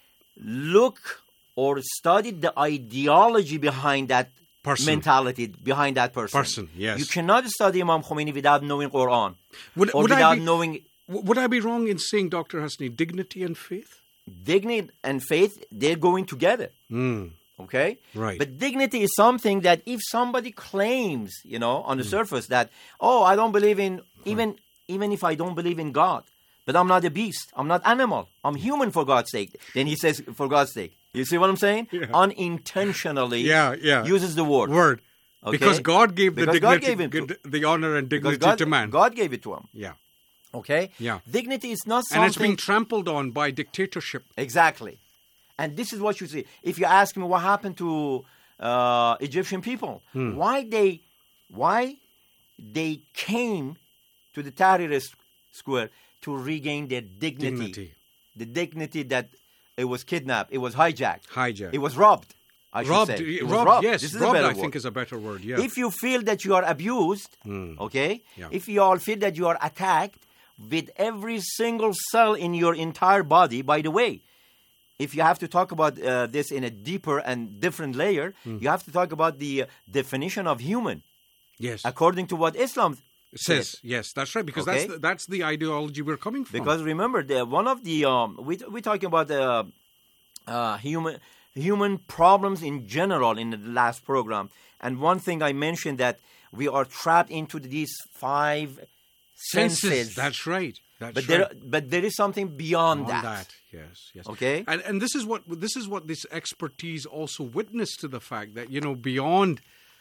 look or study the ideology behind that person. mentality, behind that person. Person, yes. You cannot study Imam Khomeini without knowing Quran. Would, or would without I be, knowing... Would I be wrong in saying, Doctor Hasni, dignity and faith? Dignity and faith, they're going together. Mm. Okay? Right. But dignity is something that if somebody claims, you know, on the mm. surface that, oh, I don't believe in, even, right. even if I don't believe in God, but I'm not a beast, I'm not animal, I'm human for God's sake. Then he says, for God's sake. You see what I'm saying? Yeah. Unintentionally yeah, yeah. uses the word. Word. Okay? Because God gave because the God dignity, gave him the honor and dignity God, to man. God gave it to him. Yeah. Okay? Yeah. Dignity is not something... And it's being trampled on by dictatorship. Exactly. And this is what you see. If you ask me what happened to uh, Egyptian people, hmm. why they why they came to the Tahrir Square to regain their dignity. dignity. The dignity that it was kidnapped, it was hijacked. Hijacked. It was robbed, I should robbed, say. It robbed, was robbed, yes. This is robbed, a better I think word. is a better word, yeah. If you feel that you are abused, hmm. okay, yeah. if you all feel that you are attacked with every single cell in your entire body, by the way, if you have to talk about uh, this in a deeper and different layer, hmm. you have to talk about the uh, definition of human. Yes. According to what Islam says. Yes, that's right, because okay? that's, the, that's the ideology we're coming from. Because remember, the, one of the, um, we, we're talking about uh, uh, human human problems in general in the last program. And one thing I mentioned that we are trapped into these five senses. senses. That's right. That's but right. there, but there is something beyond, beyond that. that. Yes, yes. Okay. And and this is what this is what this expertise also witnessed to the fact that, you know, beyond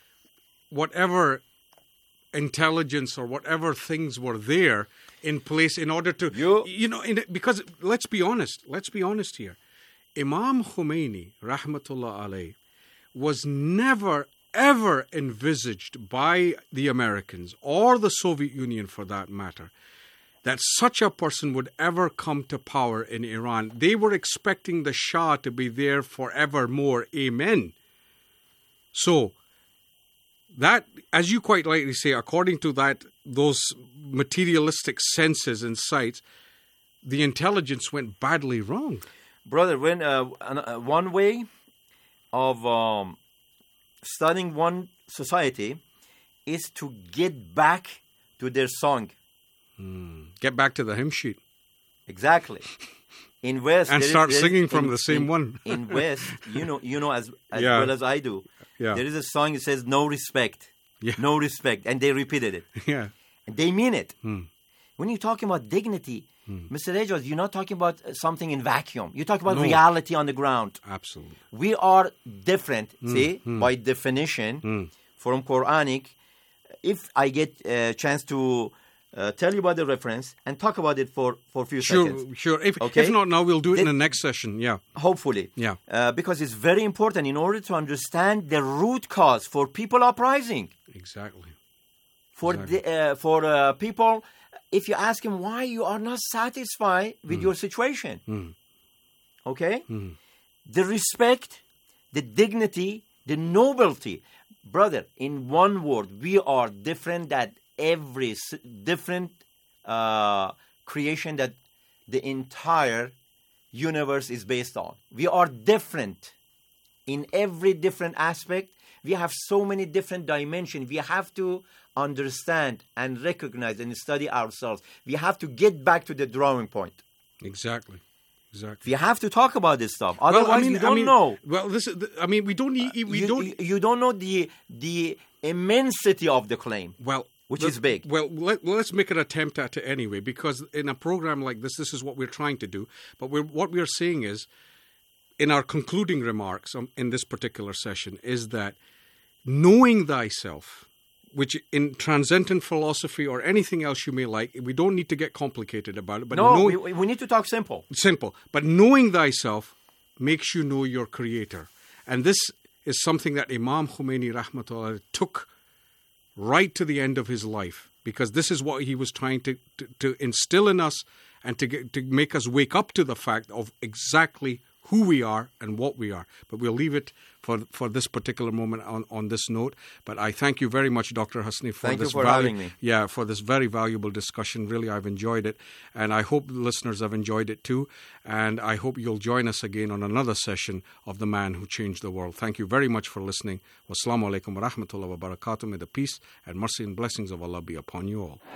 whatever intelligence or whatever things were there in place in order to you, you know in, because let's be honest let's be honest here, Imam Khomeini rahmatullah alayh was never ever envisaged by the Americans or the Soviet Union for that matter that such a person would ever come to power in Iran. They were expecting the Shah to be there forevermore. Amen. So that, as you quite rightly say, according to that, those materialistic senses and sights, the intelligence went badly wrong. Brother, when uh, one way of um, studying one society is to get back to their song. Hmm. Get back to the hymn sheet. Exactly. In West, and there start is, singing from in, the same in, one. In West, you know, you know as as yeah. well as I do. Yeah. There is a song that says "No respect, yeah. no respect," and they repeated it. Yeah, and they mean it. Hmm. When you're talking about dignity, hmm. Mister Rejos, you're not talking about something in vacuum. You're talking about no. reality on the ground. Absolutely. We are different. Hmm. See, hmm. by definition, hmm. from Quranic. If I get a chance to. Uh, tell you about the reference and talk about it for, for a few sure, seconds. Sure, If, okay? if not now, we'll do it, it in the next session, yeah. Hopefully. Yeah. Uh, because it's very important in order to understand the root cause for people uprising. Exactly. For, exactly. The, uh, for uh, people, if you ask them why you are not satisfied with mm. your situation, mm. okay? Mm. The respect, the dignity, the nobility. Brother, in one word, we are different than every different uh, creation that the entire universe is based on. We are different in every different aspect. We have so many different dimensions. We have to understand and recognize and study ourselves. We have to get back to the drawing point. Exactly. Exactly. We have to talk about this stuff. Otherwise, well, I mean, we don't I mean, know. Well, this is. The, I mean, we don't need. We you, don't. You don't know the the immensity of the claim. Well, which the, is big. Well, let, let's make an attempt at it anyway, because in a program like this, this is what we're trying to do. But we're, what we're saying is, in our concluding remarks um, in this particular session, is that knowing thyself, which in transcendent philosophy or anything else you may like, we don't need to get complicated about it. But no, knowing, we, we need to talk simple. Simple. But knowing thyself makes you know your creator. And this is something that Imam Khomeini rahmatullah took right to the end of his life, because this is what he was trying to, to, to instill in us and to, get, to make us wake up to the fact of exactly who we are and what we are. But we'll leave it for for this particular moment on, on this note. But I thank you very much, Doctor Hasni, for thank this you for valu- having me. Yeah, for this very valuable discussion. Really, I've enjoyed it, and I hope the listeners have enjoyed it too. And I hope you'll join us again on another session of The Man Who Changed the World. Thank you very much for listening. Wassalamu alaikum wa rahmatullahi wa barakatuh. May the peace and mercy and blessings of Allah be upon you all.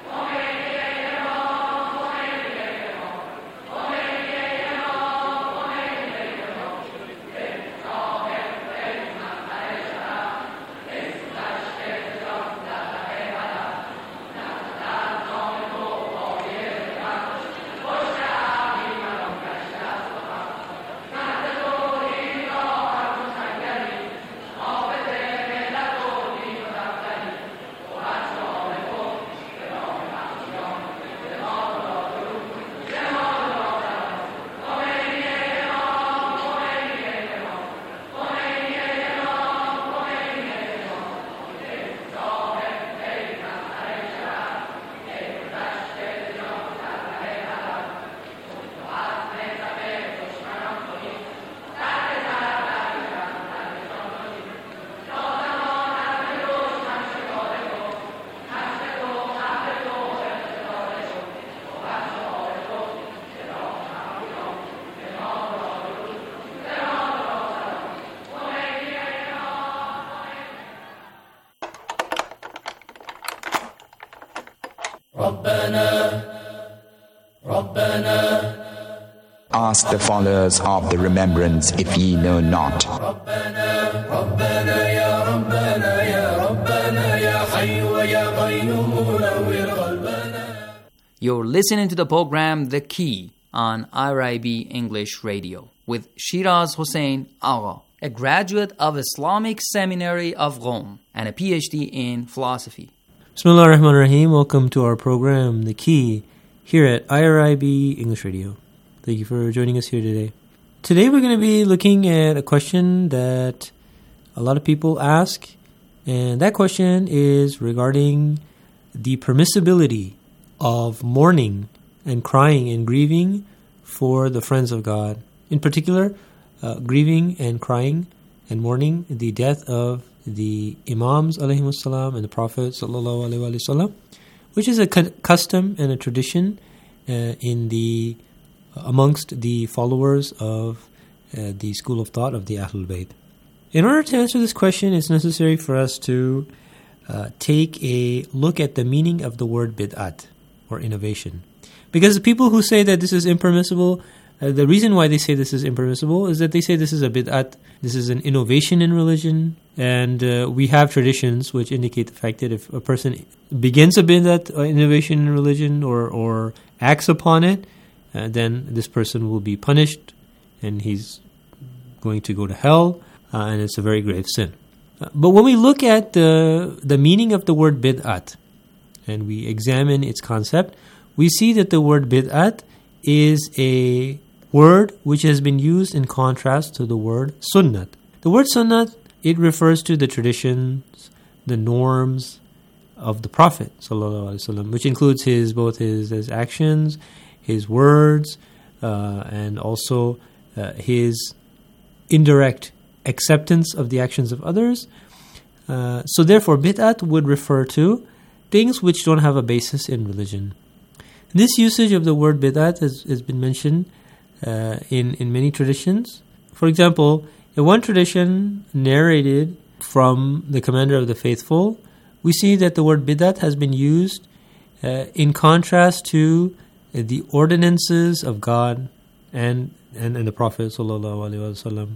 Ask the followers of the remembrance if ye know not. You're listening to the program The Key on I R I B English Radio with Shiraz Hossein Agha, a graduate of Islamic Seminary of Rome and a P H D in philosophy. Bismillah ar-Rahman ar-Rahim. Welcome to our program, The Key, here at I R I B English Radio. Thank you for joining us here today. Today we're going to be looking at a question that a lot of people ask, and that question is regarding the permissibility of mourning and crying and grieving for the friends of God. In particular, uh, grieving and crying and mourning the death of the Imams alayhimus salam and the Prophet sallallahu alaihi wasallam, which is a cu- custom and a tradition uh, in the amongst the followers of uh, the school of thought of the Ahlul Bayt. In order to answer this question, it's necessary for us to uh, take a look at the meaning of the word bid'at, or innovation. Because the people who say that this is impermissible, uh, the reason why they say this is impermissible is that they say this is a bid'at, this is an innovation in religion, and uh, we have traditions which indicate the fact that if a person begins a bid'at, uh, innovation in religion, or, or acts upon it, Uh, then this person will be punished and he's going to go to hell, uh, and it's a very grave sin. Uh, but when we look at the, the meaning of the word bid'at and we examine its concept, we see that the word bid'at is a word which has been used in contrast to the word sunnat. The word sunnat, it refers to the traditions, the norms of the Prophet sallallahu alaihi wasallam, which includes his both his, his actions, his words, uh, and also uh, his indirect acceptance of the actions of others. Uh, so therefore, bid'at would refer to things which don't have a basis in religion. This usage of the word bid'at has, has been mentioned uh, in, in many traditions. For example, in one tradition narrated from the commander of the faithful, we see that the word bid'at has been used uh, in contrast to the ordinances of God and and, and the Prophet sallallahu alaihi wasallam.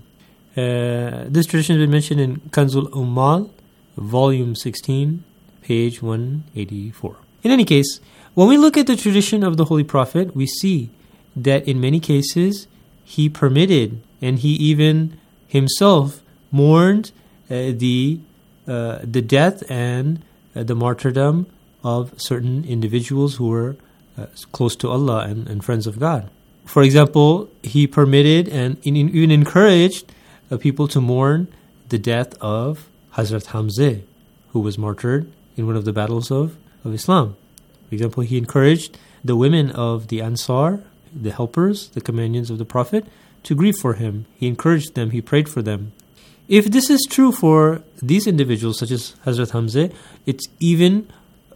Uh, this tradition has been mentioned in Kanzul Ummal, volume sixteen, page one eighty-four. In any case, when we look at the tradition of the Holy Prophet, we see that in many cases he permitted and he even himself mourned uh, the uh, the death and uh, the martyrdom of certain individuals who were uh, close to Allah and, and friends of God. For example, he permitted and even encouraged uh, people to mourn the death of Hazrat Hamza, who was martyred in one of the battles of, of Islam. For example, he encouraged the women of the Ansar, the helpers, the companions of the Prophet, to grieve for him. He encouraged them, he prayed for them. If this is true for these individuals, such as Hazrat Hamza, it's even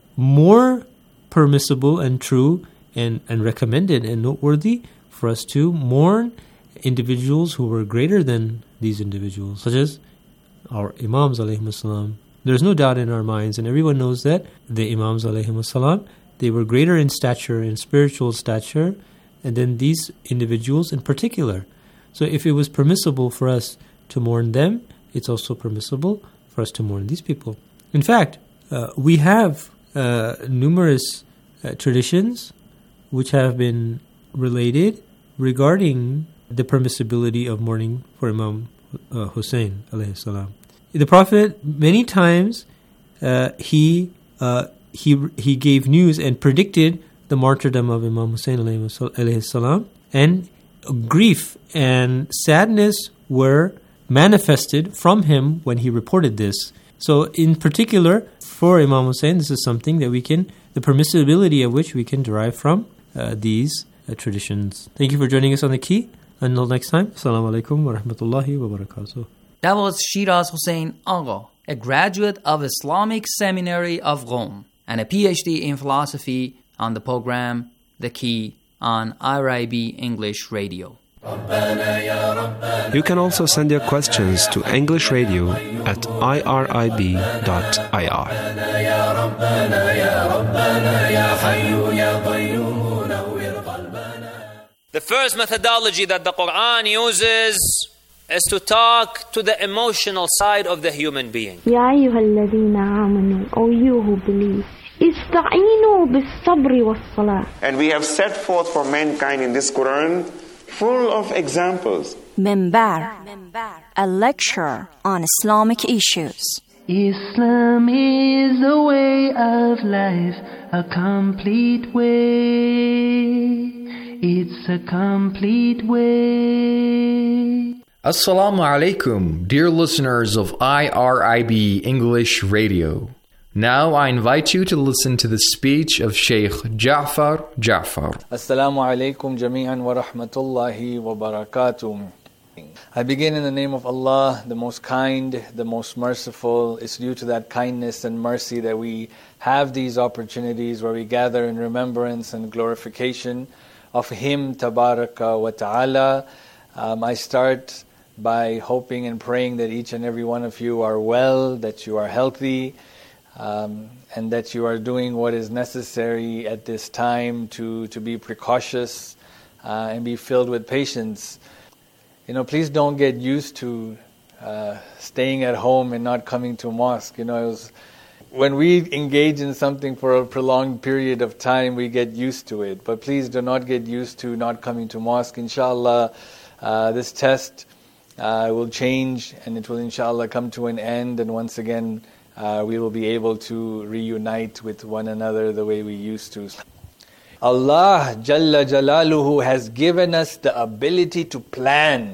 more permissible and true and, and recommended and noteworthy for us to mourn individuals who were greater than these individuals, such as our Imams alayhim salam. There's no doubt in our minds, and everyone knows that the Imams alayhim salam, they were greater in stature, in spiritual stature, and then these individuals in particular. So if it was permissible for us to mourn them, it's also permissible for us to mourn these people. In fact, uh, we have uh, numerous uh, traditions which have been related regarding the permissibility of mourning for Imam uh, Hussein alayhi salam. The Prophet many times uh, he uh, he he gave news and predicted the martyrdom of Imam Hussein alayhi salam, and grief and sadness were manifested from him when he reported this. So in particular for Imam Hussein, this is something that we can, the permissibility of which we can derive from uh, these uh, traditions. Thank you for joining us on The Key. Until next time, Assalamu alaikum wa rahmatullahi wa barakatuh. That was Shiraz Hussein Agha, a graduate of Islamic Seminary of Rome and a P H D in philosophy, on the program The Key on I R I B English Radio. You can also send your questions to English Radio at I R I B dot I R. The first methodology that the Quran uses is to talk to the emotional side of the human being. Ya ayyuhalladhina amanu, O you who believe, ista'inu bis-sabri was-salah. And we have set forth for mankind in this Quran full of examples. Minbar, a lecture on Islamic issues. Islam is a way of life, a complete way. It's a complete way. Assalamu alaikum, dear listeners of I R I B English Radio. Now I invite you to listen to the speech of Sheikh Ja'far Ja'far. Assalamu alaikum jami'an wa rahmatullahi wa barakatuh. I begin in the name of Allah, the most kind, the most merciful. It's due to that kindness and mercy that we have these opportunities where we gather in remembrance and glorification of Him, Tabaraka wa Ta'ala. Um, I start by hoping and praying that each and every one of you are well, that you are healthy, um, and that you are doing what is necessary at this time to, to be precautious uh, and be filled with patience. You know, please don't get used to uh, staying at home and not coming to mosque. You know, it was, when we engage in something for a prolonged period of time, we get used to it. But please do not get used to not coming to mosque. Inshallah, uh, this test uh, will change and it will inshallah come to an end. And once again, uh, we will be able to reunite with one another the way we used to. Allah Jalla Jalaluhu has given us the ability to plan.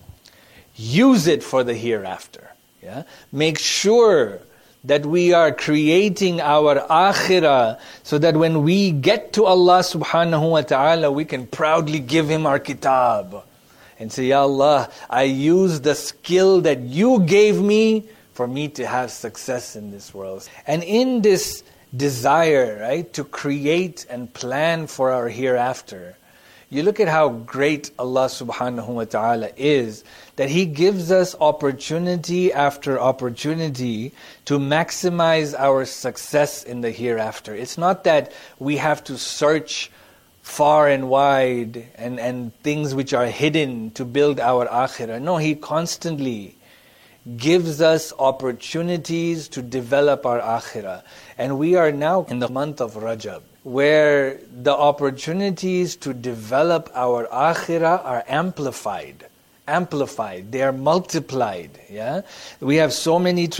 Use it for the hereafter. Yeah? Make sure that we are creating our akhirah so that when we get to Allah subhanahu wa ta'ala, we can proudly give Him our kitab and say, Ya Allah, I use the skill that you gave me for me to have success in this world. And in this desire, right, to create and plan for our hereafter, you look at how great Allah subhanahu wa ta'ala is, that He gives us opportunity after opportunity to maximize our success in the hereafter. It's not that we have to search far and wide and, and things which are hidden to build our akhirah. No, He constantly gives us opportunities to develop our akhirah. And we are now in the month of Rajab, where the opportunities to develop our akhirah are amplified. Amplified. They are multiplied. Yeah, we have so many